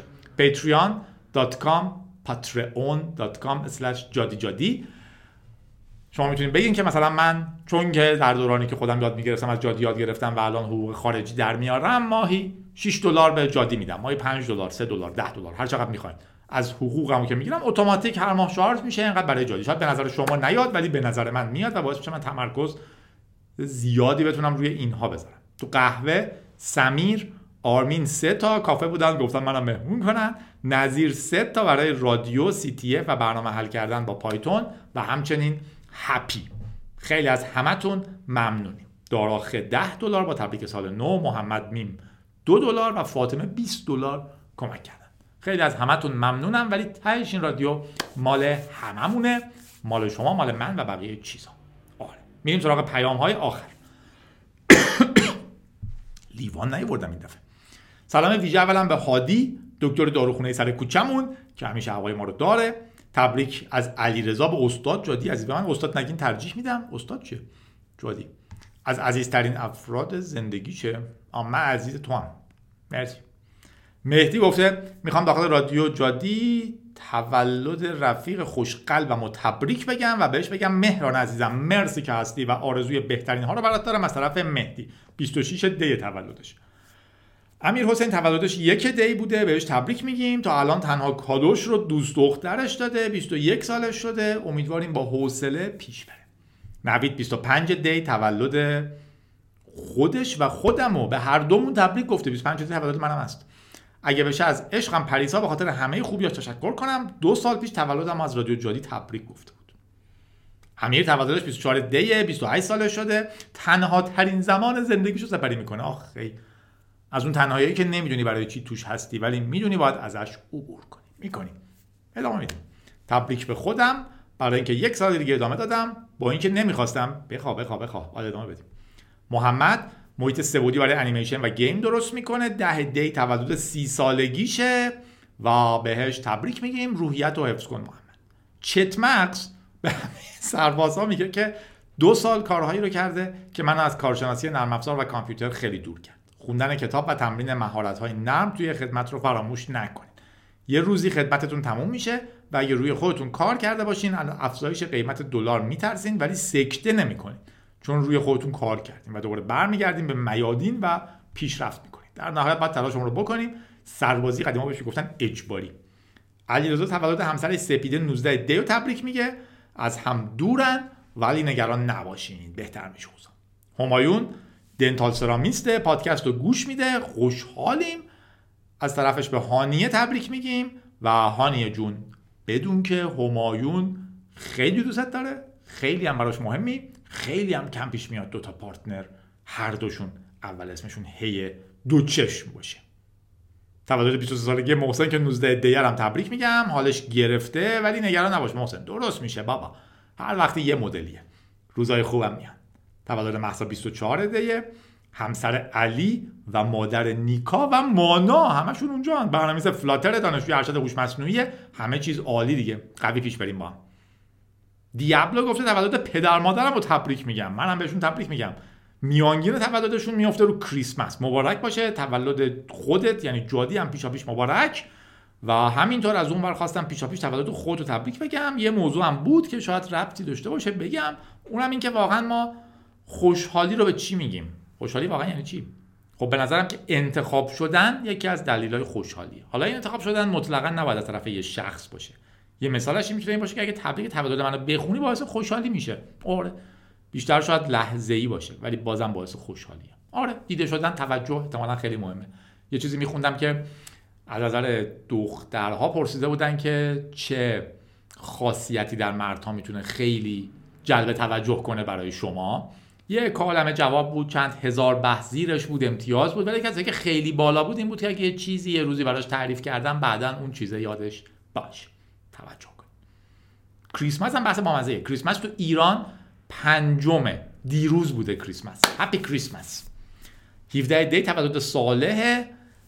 patreon.com/jadijadi. شما میتونید بگین که مثلا من چون که در دورانی که خودم یاد میگرفتم از جادی یاد گرفتم و الان حقوق خارجی در میارم، ماهی $6 به جادی میدم، ماهی $5 $3 $10 هر چقدر میخواین از حقوقمو که میگیرم اتوماتیک هر ماه شارژ میشه اینقدر برای جادی. شاید به نظر شما نیاد ولی به نظر من میاد و باعث میشه من تمرکز زیادی بتونم روی اینها بذارم. تو قهوه سمیر، آرمین 3 تا کافه بودن گفتن منم مهمون کنن، نظیر 3 تا برای رادیو CTF و برنامه حل کردن با پایتون و همچنین هپی. خیلی از همتون ممنونیم. داراخه $10 با تبریک سال نو، محمد میم $2 و فاطمه $20 کمک کردن. خیلی از همتون ممنونم، ولی تهش این رادیو مال هممونه، مال شما، مال من و بقیه چیزا. آره میریم سراغ پیام های آخر. لیوان نیاوردم این دفعه. سلام ویژه اولا به هادی، دکتر داروخونه سر کوچمون که همیشه هوای ما رو داره. تبریک از علیرضا به استاد جادی عزیز. من استاد نگین ترجیح میدم. استاد چیه؟ جادی. از عزیزترین افراد زندگیشه. من عزیز تو هم. مرسی. مهدی گفته میخوام داخل رادیو جادی تولد رفیق خوشقلبم و تبریک بگم و بهش بگم مهران عزیزم مرسی که هستی و آرزوی بهترین ها رو برات دارم از طرف مهدی. 26 دی تولدش. امیر حسین تولدش 1 دی بوده، بهش تبریک میگیم. تا الان تنها کادوش رو دوست دخترش داده، 21 سالش شده. امیدواریم با حوصله پیش بره. نوید 25 دی تولد خودش و خودمو به هر دومون تبریک گفته. 25 دی تولد منم هست. اگه بشه از عشقم پریسا به خاطر همه خوبیاش تشکر کنم. 2 سال پیش تولدم از رادیو جادی تبریک گفته بود. امیر تولدش 24 دی، 28 سالش شده. تنها ترین زمان زندگیشو سپری میکنه. آخه از اون تنهایی که نمیدونی برای چی توش هستی ولی میدونی باید ازش عبور کنی. میکنیم. ادامه میدیم. تبریک به خودم برای اینکه 1 سال دیگه ادامه دادم با اینکه نمیخواستم. بخواه. ادامه بدیم. محمد محیط سه‌بعدی برای انیمیشن و گیم درست میکنه. 10 دی تولد 30 سالگیشه و بهش تبریک میگیم. روحیت رو حفظ کن محمد. چت مکس به همه سربازا میگه که 2 سال کارهایی رو کرده که منو از کارشناسی نرم افزار و کامپیوتر خیلی دور کرد. خوندن کتاب و تمرین مهارت‌های نرم توی خدمت رو فراموش نکنید. یه روزی خدمتتون تموم میشه و اگه روی خودتون کار کرده باشین از افزایش قیمت دلار میترسین ولی سکته نمیکنین چون روی خودتون کار کردین و دوباره برمیگردین به میادین و پیشرفت میکنین. در نهایت باید تلاشمون رو بکنیم. سربازی قدیما بهش گفتن اجباری. علیرضا تولد همسر سپیده 19 دی رو تبریک میگه. از هم دورن ولی نگران نباشین، بهتر میشه اوضاع. همایون دنتال سرامیست پادکست رو گوش میده، خوشحالیم. از طرفش به هانیه تبریک میگیم و هانیه جون بدون که همایون خیلی دوست داره، خیلی هم براش مهمی، خیلی هم کم پیش میاد 2 تا پارتنر هر دوشون اول اسمشون هی 2 چشم باشه. تولد 23 سالگی محسن که 19 دیگر هم تبریک میگم. حالش گرفته ولی نگران نباش محسن، درست میشه بابا، هر وقتی یه مدلیه، روزای خوبم میاد. تولد مهسا 24 دیه. همسر علی و مادر نیکا و مانا همشون اونجا هستن. برنامه‌نویس فلاتر، دانشجوی ارشد هوش مصنوعی، همه چیز عالی دیگه. قوی پیش بریم با هم. دیابلو گفته تولد پدر مادرم رو تبریک میگم. منم بهشون تبریک میگم. میانگین تولدشون میفته رو کریسمس. مبارک باشه تولد خودت، یعنی جادی هم پیشاپیش مبارک. و همینطور از اون ور خواستم پیشاپیش تولد خودت رو تبریک بگم. یه موضوع هم بود که شاید ربطی داشته باشه بگم، اونم این که واقعا ما خوشحالی رو به چی میگیم؟ خوشحالی واقعا یعنی چی؟ خب به نظرم که انتخاب شدن یکی از دلایل خوشحالیه. حالا این انتخاب شدن مطلقاً نباید از طرف یه شخص باشه. یه مثالش این میتونه این باشه که اگه تبریک تولد منو بخونی باعث خوشحالی میشه. آره. بیشتر شاید لحظه‌ای باشه ولی بازم باعث خوشحالیه. آره، دیده شدن، توجه احتمالاً خیلی مهمه. یه چیزی میخوندم که از نظر دخترها پرسیده بودن که چه خاصیتی در مردها میتونه خیلی جلب توجه کنه برای شما. یه کالمه جواب بود، چند هزار بحث زیرش بود، امتیاز بود، ولی کسی که خیلی بالا بود این بود که اگه یه چیزی یه روزی براش تعریف کردم بعدن اون چیزه یادش باشه. توجه کن. کریسمس هم بحث بامزه. کریسمس تو ایران 5 دیروز بوده کریسمس. هپی کریسمس. 17 دی تولد صالح،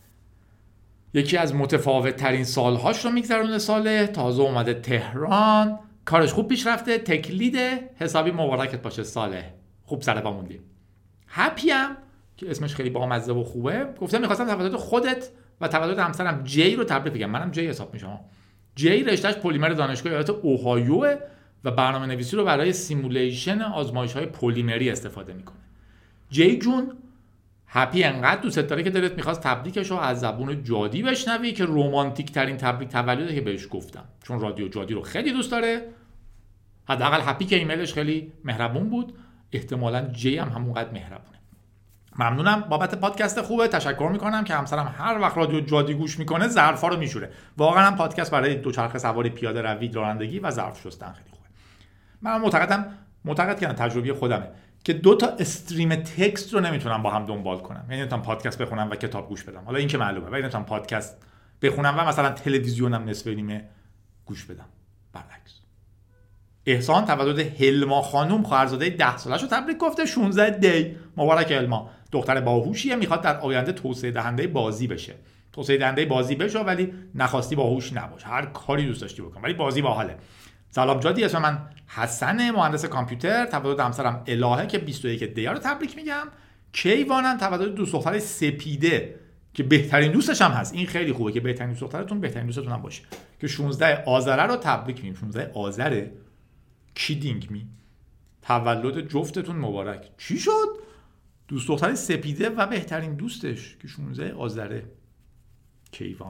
یکی از متفاوت ترین سالهاش رو میگذرونه. صالح تازه اومده تهران، کارش خوب پیش رفته، تکلیده، حسابی مبارکت باشه صالح، خوب سر پا موندی. هپی هم که اسمش خیلی بامزه و خوبه، گفتم می‌خواستم تولد خودت و تولد همسرم جی رو تبریک بگم. منم جی حساب میشم. جی رشتهش پلیمر دانشگاه ایالت اوهایو و برنامه‌نویسی رو برای سیمولیشن آزمایش‌های پلیمری استفاده میکنه. جی جون، هپی انقدر دوست داره که دلت میخواست تبریکش رو از زبون جادی بشنوی که رمانتیک ترین تبریک تولده که بهش گفتم، چون رادیو جادی رو خیلی دوست داره. حداقل هپی که ایمیلش خیلی مهربون بود، احتمالاً جی هم همونقدر مهربونه. ممنونم بابت پادکست خوبه. تشکر میکنم که همسرم هر وقت رادیو جادی گوش میکنه ظرفا رو میشوره. واقعا هم پادکست برای دوچرخه سواری، پیاده روی، رانندگی و ظرف شستن خیلی خوبه. من معتقد کردم تجربه خودمه که 2 تا استریم تکست رو نمیتونم با هم دنبال کنم. یعنی نمیتونم پادکست بخونم و کتاب گوش بدم. حالا این که معلومه، ولی نمیتونم پادکست بخونم و مثلا تلویزیونم نصف نیمه گوش بدم. برعکس. احسان تولد هلما خانم خواهرزاده 10 سالش رو تبریک گفته. 16 دی. مبارک هلما. دختر باهوشیه، میخواد در آینده توسعه دهنده بازی بشه. توسعه دهنده بازی بشه ولی نخواستی باهوش نباش. هر کاری دوست داشتی بکن ولی بازی باحاله. سلام جادی، اسم من حسن، مهندس کامپیوتر. تولد همسرم الهه که 21 دی رو تبریک میگم. کیوانم تولد دوست دختر سپیده که بهترین دوستش هم هست. این خیلی خوبه که بهترین دوست دخترتون بهترین دوستتون هم باشه. که 16 آذر رو تبریک میگیم. 16 آذر کیدینگ می. تولد جفتتون مبارک. چی شد؟ دوست دختر سپیده و بهترین دوستش که 16 آذر. کیوان.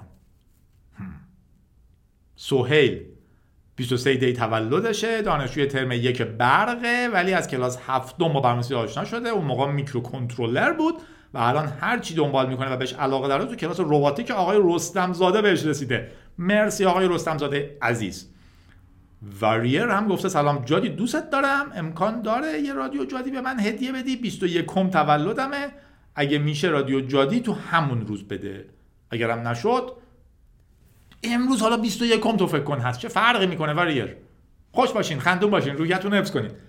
سهیل 23 دی تولدشه، دانشجوی ترم 1 برقه ولی از کلاس 7 با برنامه‌نویسی آشنا شده. اون موقع میکرو کنترلر بود و الان هر چی دنبال میکنه و بهش علاقه داره تو کلاس رباتیک آقای رستم زاده بهش رسیده. مرسی آقای رستم زاده عزیز. واریر هم گفته سلام جادی، دوستت دارم، امکان داره یه رادیو جادی به من هدیه بدی؟ 21 تولدمه، اگه میشه رادیو جادی تو همون روز بده، اگرم نشد امروز. حالا 21 تو فکر کن هست، چه فرقی میکنه واریر؟ خوش باشین، خندون باشین، روحیتون رو حفظ کنین.